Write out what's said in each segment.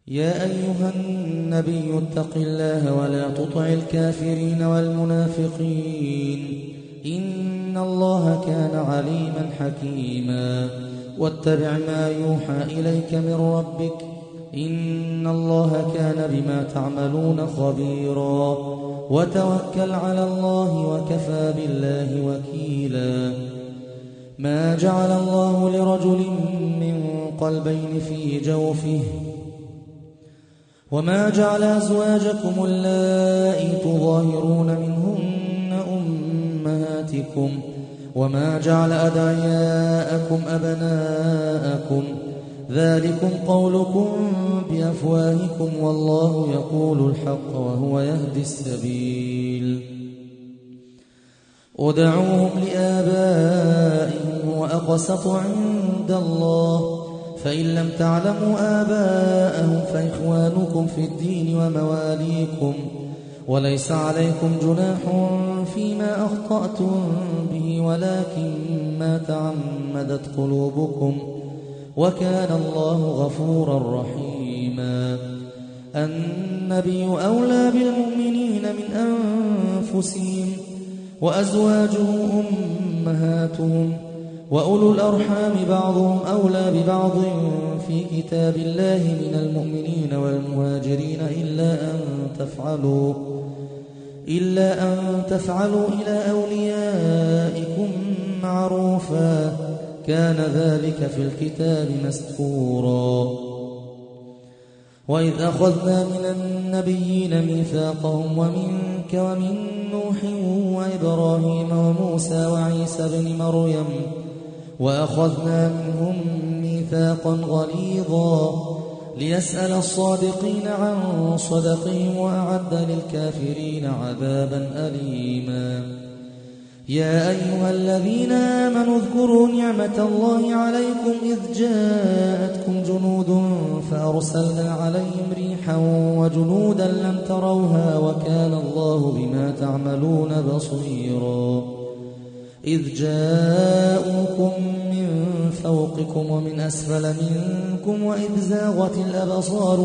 يا أيها النبي اتق الله ولا تطع الكافرين والمنافقين إن الله كان عليما حكيما واتبع ما يوحى إليك من ربك إن الله كان بما تعملون خبيرا وتوكل على الله وكفى بالله وكيلا ما جعل الله لرجل من قلبين في جوفه وما جعل أزواجكم اللائي تظاهرون منهن أمهاتكم وما جعل أدعياءكم أبناءكم ذلكم قولكم بأفواهكم والله يقول الحق وهو يهدي السبيل ادعوهم لآبائهم وأقسط عند الله فإن لم تعلموا آباءهم فإخوانكم في الدين ومواليكم وليس عليكم جناح فيما أخطأتم به ولكن ما تعمدت قلوبكم وكان الله غفورا رحيما النبي أولى بالمؤمنين من أنفسهم وأزواجه أمهاتهم وأولو الأرحام بعضهم أولى ببعض في كتاب الله من المؤمنين والمهاجرين إلا أن تفعلوا إلى أوليائكم معروفا كان ذلك في الكتاب مسطورا وإذ أخذنا من النبيين ميثاقهم ومنك ومن نوح وإبراهيم وموسى وعيسى بن مريم وأخذنا منهم ميثاقا غليظا ليسأل الصادقين عن صدقهم وأعد للكافرين عذابا أليما يا أيها الذين آمنوا اذكروا نعمة الله عليكم إذ جاءتكم جنود فأرسلنا عليهم ريحا وجنودا لم تروها وكان الله بما تعملون بصيرا إذ جاءوكم من فوقكم ومن أسفل منكم وإذ زاغت الأبصار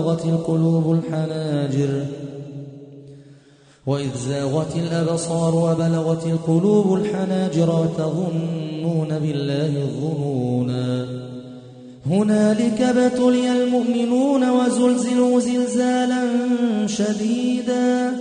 وبلغت القلوب الحناجر وتظنون بالله الظنونا هنالك ابتلي المؤمنون وزلزلوا زلزالا شديدا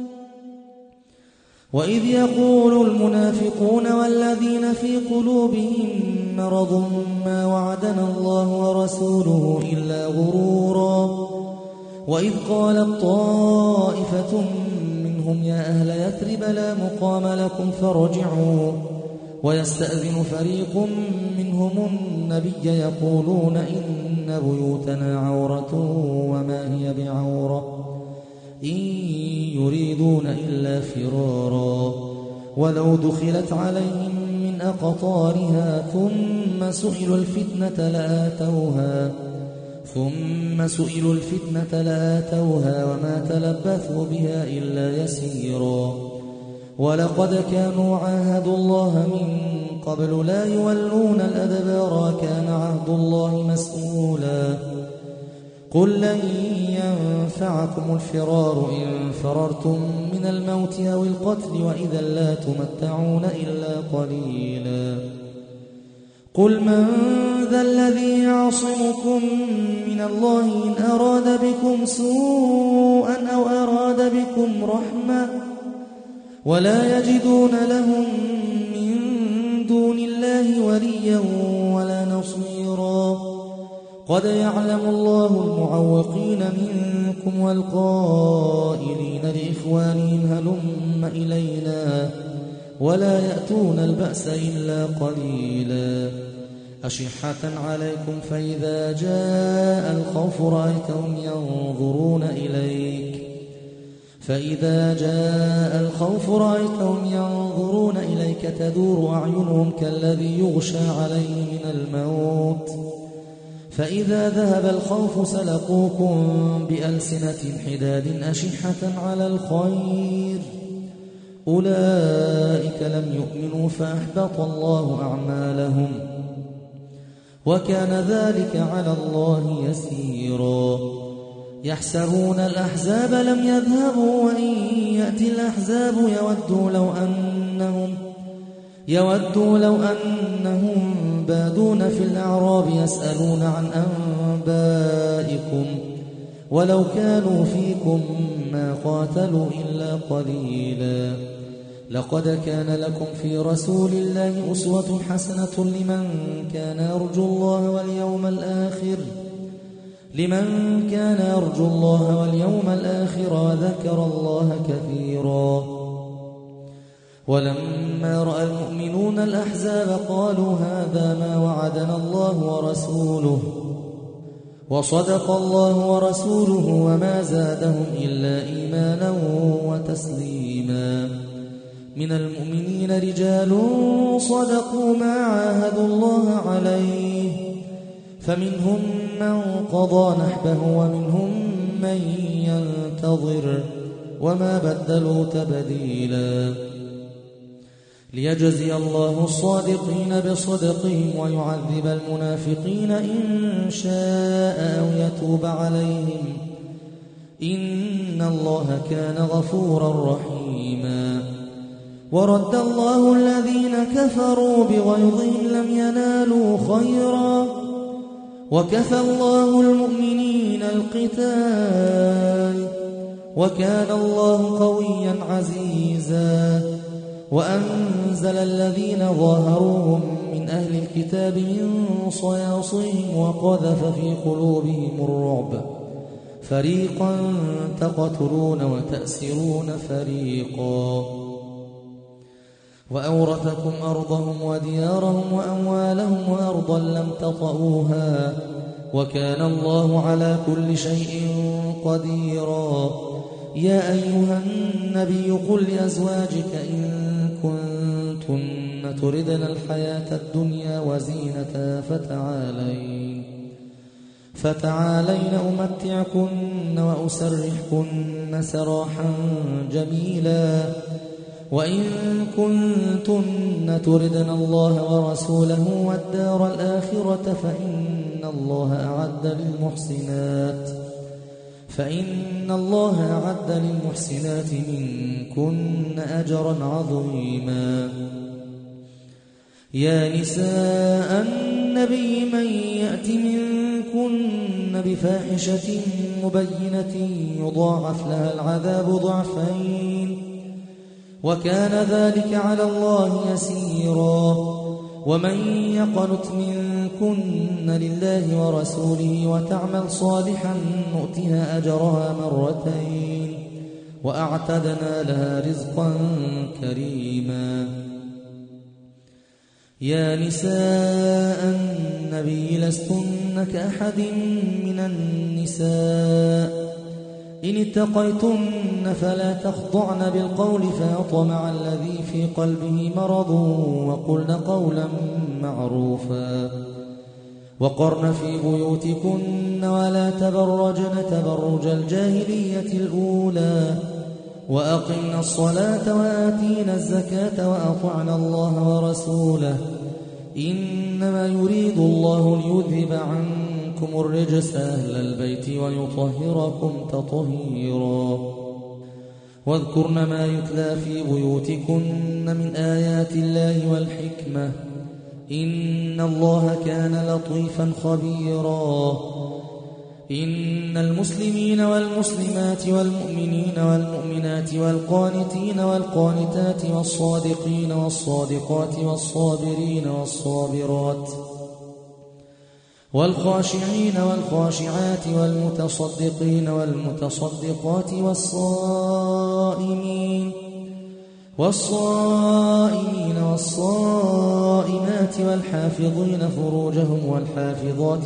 وإذ يقول المنافقون والذين في قلوبهم مرض ما وعدنا الله ورسوله إلا غرورا وإذ قالت طائفة منهم يا أهل يثرب لا مقام لكم فارجعوا ويستأذن فريق منهم النبي يقولون إن بيوتنا عورة وما هي بعورة إن يريدون إلا فرارا ولو دخلت عليهم من أقطارها ثم سئلوا الفتنة لآتوها وما تلبثوا بها إلا يسيرا ولقد كانوا عاهدوا الله من قبل لا يولون الأدبار كان عهد الله مسؤولا قل لن ينفعكم الفرار إن فررتم من الموت أو القتل وإذا لا تمتعون إلا قليلا قل من ذا الذي يعصمكم من الله إن أراد بكم سوءا أو أراد بكم رحمة ولا يجدون لهم من دون الله وليا ولا نصيرا قد يعلم الله المعوقين منكم والقائلين لإخوانهم هلم إلينا ولا يأتون البأس إلا قليلا أشحة عليكم فإذا جاء الخوف رأيتهم ينظرون إليك تدور أعينهم كالذي يغشى عليه من الموت فإذا ذهب الخوف سلقوكم بألسنة حداد أشحة على الخير أولئك لم يؤمنوا فأحبط الله أعمالهم وكان ذلك على الله يسيرا يحسبون الأحزاب لم يذهبوا وإن يأتي الأحزاب يودوا لو أنهم بادون في الأعراب يسألون عن أنبائكم ولو كانوا فيكم ما قاتلوا إلا قليلا لقد كان لكم في رسول الله أسوة حسنة لمن كان يرجو الله واليوم الآخر وذكر الله كثيرا ولما رأى المؤمنون الأحزاب قالوا هذا ما وعدنا الله ورسوله وصدق الله ورسوله وما زادهم إلا إيمانا وتسليما من المؤمنين رجال صدقوا ما عاهدوا الله عليه فمنهم من قضى نحبه ومنهم من ينتظر وما بدلوا تبديلا ليجزي الله الصادقين بصدقهم ويعذب المنافقين إن شاء أو يتوب عليهم إن الله كان غفورا رحيما ورد الله الذين كفروا بغيظهم لم ينالوا خيرا وكفى الله المؤمنين القتال وكان الله قويا عزيزا وأنزل الذين ظاهروهم من أهل الكتاب من صياصيهم وقذف في قلوبهم الرعب فريقا تقتلون وتأسرون فريقا وأورثكم أرضهم وديارهم وأموالهم وأرضا لم تطئوها وكان الله على كل شيء قديرا يا أيها النبي قل لأزواجك إن كنتن تردن الحياة الدنيا وزينتها فتعالين أمتعكن وأسرحكن سراحا جميلا وإن كنتن تردن الله ورسوله والدار الآخرة فإن الله أعد للمحسنات منكن أجرا عظيما يا نساء النبي من يأت منكن بفاحشة مبينة يضاعف لها العذاب ضعفين وكان ذلك على الله يسيرا ومن يقنت منكن لله ورسوله وتعمل صالحا نؤتها أجرها مرتين وأعتدنا لها رزقا كريما يا نساء النبي لستن كأحد من النساء إن اتقيتن فلا تخضعن بالقول فيطمع الذي في قلبه مرض وقلن قولا معروفا وقرن في بيوتكن ولا تبرجن تبرج الجاهلية الأولى وأقمنا الصلاة وآتينا الزكاة وأطعنا الله ورسوله إنما يريد الله ليذهب عنكم الرجس أهل البيت ويطهركم تطهيرا واذكرن ما يتلى في بيوتكن من آيات الله والحكمة إن الله كان لطيفا خبيرا إن المسلمين والمسلمات والمؤمنين والمؤمنات والقانتين والقانتات والصادقين والصادقات والصابرين والصابرات والخاشعين والخاشعات والمتصدقين والمتصدقات والصائمين والصائمات والحافظين فروجهم والحافظات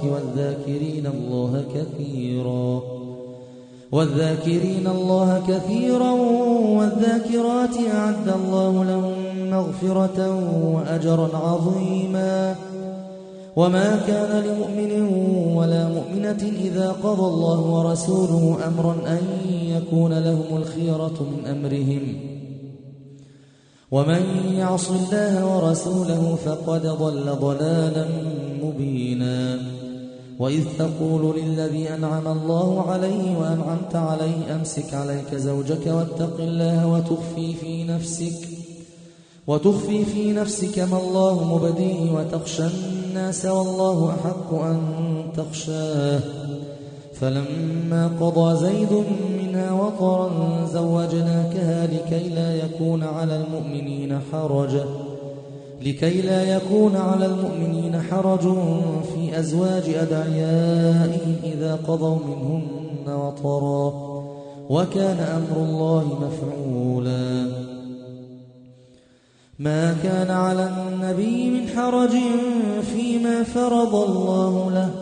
والذاكرين الله كثيرا والذاكرات أعد الله لهم مغفرة وأجرا عظيما وما كان لمؤمن ولا مؤمنة إذا قضى الله ورسوله أمرا أن يكون لهم الخيرة من أمرهم ومن يعص الله ورسوله فقد ضل ضلالا مبينا وإذ تقول للذي أنعم الله عليه وأنعمت عليه أمسك عليك زوجك واتق الله وتخفي في نفسك ما الله مبديه وتخشى الناس والله أحق أن تخشاه فلما قضى زيد منها وطرا زوجناكها لكي لا يكون على المؤمنين حرج في أزواج أدعيائهم إذا قضوا منهن وطرا وكان أمر الله مفعولا ما كان على النبي من حرج فيما فرض الله له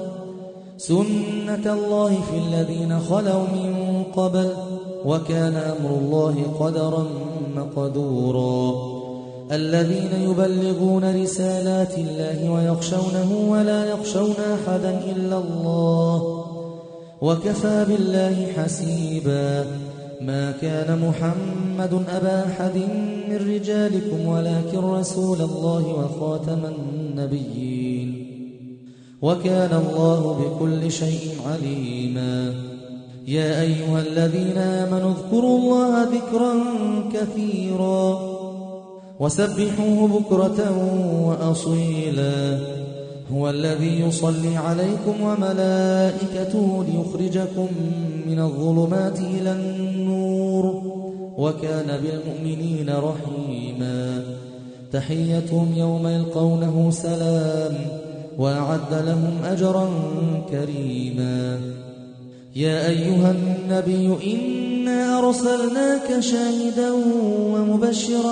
سنة الله في الذين خلوا من قبل وكان أمر الله قدرا مقدورا الذين يبلغون رسالات الله ويخشونه ولا يخشون أحدا إلا الله وكفى بالله حسيبا ما كان محمد أبا أحد من رجالكم ولكن رسول الله وخاتم النبيين وكان الله بكل شيء عليما يا أيها الذين آمنوا اذكروا الله ذكرا كثيرا وسبحوه بكرة وأصيلا هو الذي يصلي عليكم وملائكته ليخرجكم من الظلمات إلى النور وكان بالمؤمنين رحيما تحيتهم يوم يلقونه سلام وأعد لهم أجرا كريما يا أيها النبي إنا أرسلناك شاهدا ومبشرا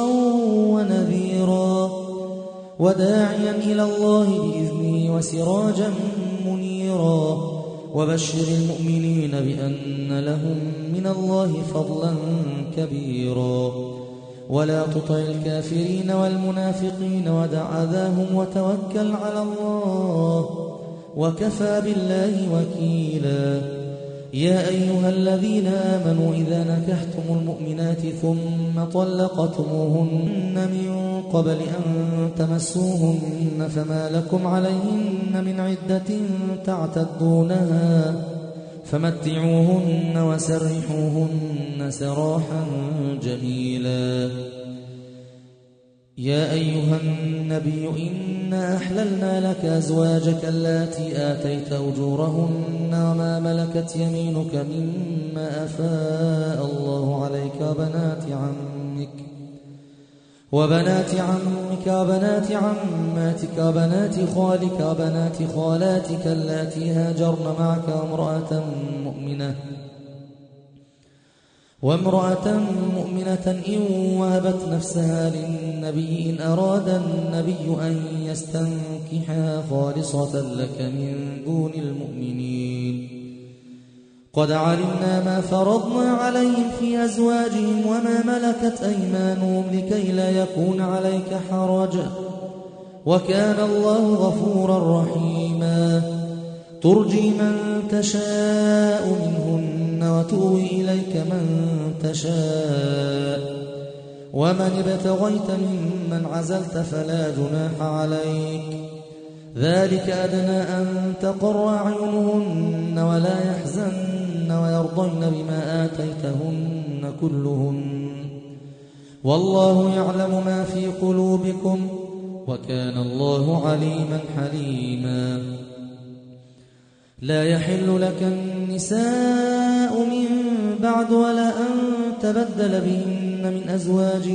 ونذيرا وداعيا إلى الله بإذنه وسراجا منيرا وبشر المؤمنين بأن لهم من الله فضلا كبيرا ولا تطع الكافرين والمنافقين ودع أذاهم وتوكل على الله وكفى بالله وكيلا يا أيها الذين آمنوا إذا نكحتم المؤمنات ثم طلقتموهن من قبل أن تمسوهن فما لكم عليهن من عدة تعتدونها فمتعوهن وسرحوهن سراحا جميلا يا أيها النبي إنا أحللنا لك أزواجك اللاتي آتيت أجورهن وما ملكت يمينك مما أفاء الله عليك وبنات عمك وبنات عماتك وبنات خالك وبنات خالاتك اللاتي هاجرن معك وامرأة مؤمنة إن وهبت نفسها للنبي إن أراد النبي أن يستنكحها خالصة لك من دون المؤمنين قد علمنا ما فرضنا عليهم في أزواجهم وما ملكت أيمانهم لكي لا يكون عليك حرج وكان الله غفورا رحيما ترجي من تشاء منهن وتؤوي إليك من تشاء ومن ابتغيت ممن عزلت فلا جناح عليك ذلك أدنى أن تقر أعينهن ولا يحزن ويرضين بما آتيتهن كلهن والله يعلم ما في قلوبكم وكان الله عليما حليما لا يحل لك النساء من بعد ولا أن تبدل بهن من أزواج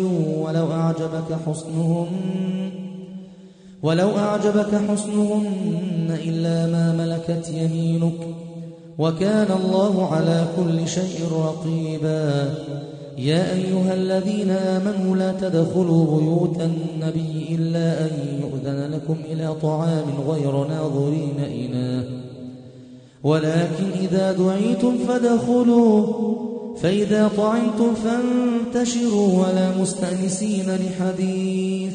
ولو أعجبك حسنهن إلا ما ملكت يمينك وكان الله على كل شيء رقيبا يا أيها الذين آمنوا لا تدخلوا بيوت النبي إلا أن يؤذن لكم إلى طعام غير ناظرين إناه ولكن إذا دعيتم فادخلوا فإذا طعمتم فانتشروا ولا مستأنسين لحديث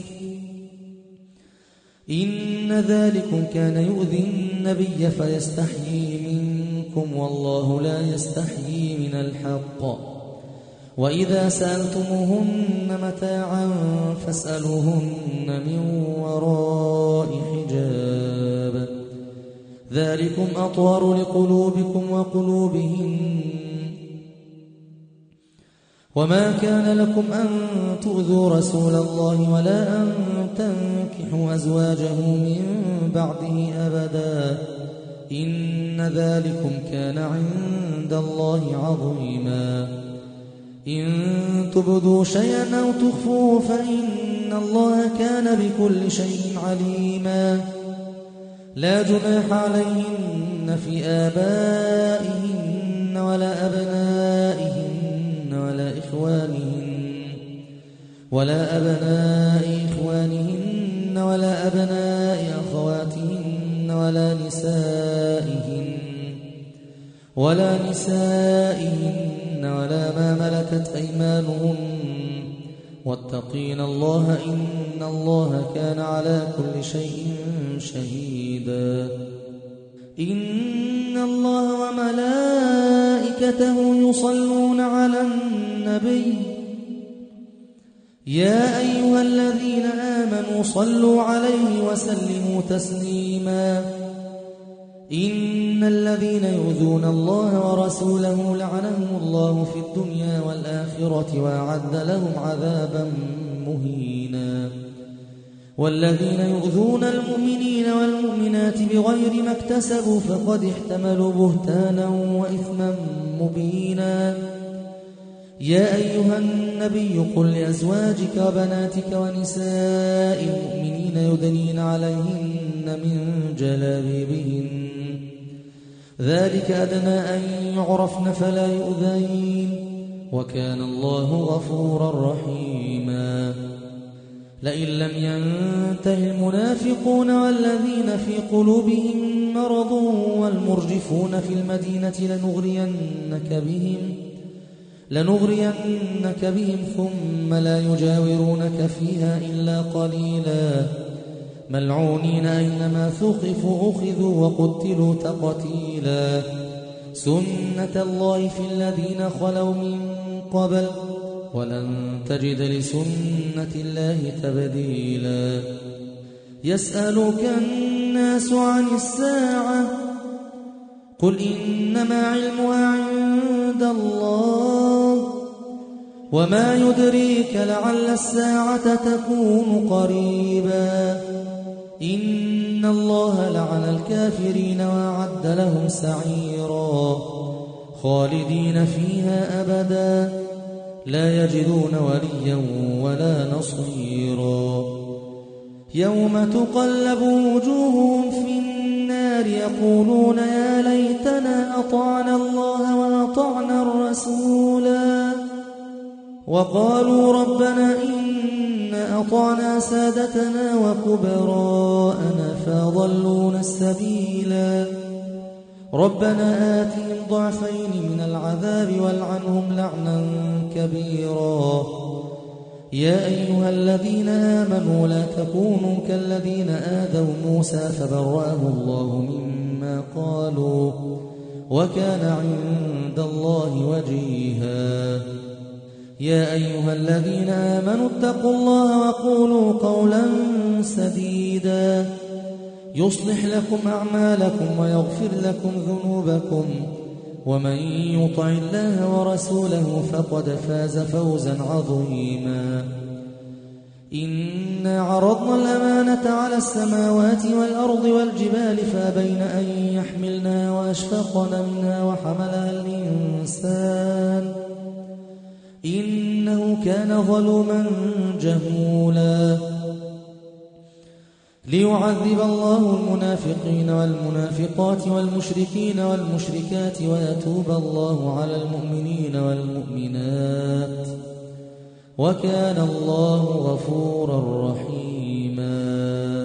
إن ذلكم كان يؤذي النبي فيستحيي منكم والله لا يستحيي من الحق وإذا سألتموهن متاعا فاسألوهن من وراء حجاب ذلكم أطهر لقلوبكم وقلوبهن وما كان لكم أن تؤذوا رسول الله ولا أن تنكحوا أزواجه من بعده أبدا إن ذلكم كان عند الله عظيما إن تبدوا شيئا أو تخفوه فإن الله كان بكل شيء عليما لا جناح عليهن في آبائهن ولا أبنائهن ولا أبناء إخوانهن ولا أبناء أخواتهن ولا نسائهن ولا ما ملكت أيمانهن واتقين الله إن الله كان على كل شيء شهيدا إن الله وملائكته يصلون على النبي يا أيها الذين آمنوا صلوا عليه وسلموا تسليما إن الذين يؤذون الله ورسوله لعنهم الله في الدنيا والآخرة وأعد لهم عذابا مهينا والذين يؤذون المؤمنين والمؤمنات بغير ما اكتسبوا فقد احتملوا بهتانا وإثما مبينا يا أيها النبي قل لأزواجك وبناتك ونساء المؤمنين يدنين عليهن من جلابيبهن ذلك أدنى أن يعرفن فلا يؤذين وكان الله غفورا رحيما لئن لم ينته المنافقون والذين في قلوبهم مرض والمرجفون في المدينة لنغرينك بهم ثم لا يجاورونك فيها إلا قليلا ملعونين أينما ثقفوا أخذوا وقتلوا تقتيلا سنة الله في الذين خلوا من قبل ولن تجد لسنة الله تبديلا يسألك الناس عن الساعة قل إنما علمها عند الله وما يدريك لعل الساعة تكون قريبا إن الله لعن الكافرين وأعد لهم سعيرا خالدين فيها أبدا لا يجدون وليا ولا نصيرا يوم تقلب وجوههم في النار يقولون يا ليتنا أطعنا الله وأطعنا الرسولا وقالوا ربنا إنا أطعنا سادتنا وكبراءنا فأضلونا السبيلا ربنا آتهم ضعفين من العذاب والعنهم لعنا كبيرا يا أيها الذين آمنوا لا تكونوا كالذين آذوا موسى فبرأه الله مما قالوا وكان عند الله وجيها يا أيها الذين آمنوا اتقوا الله وقولوا قولا سديدا يصلح لكم أعمالكم ويغفر لكم ذنوبكم ومن يطع الله ورسوله فقد فاز فوزا عظيما إنا عرضنا الأمانة على السماوات والأرض والجبال فأبين أن يحملنها وأشفقن منها وحملها الإنسان إنه كان ظلوما جهولا ليعذب الله المنافقين والمنافقات والمشركين والمشركات ويتوب الله على المؤمنين والمؤمنات وكان الله غفورا رحيما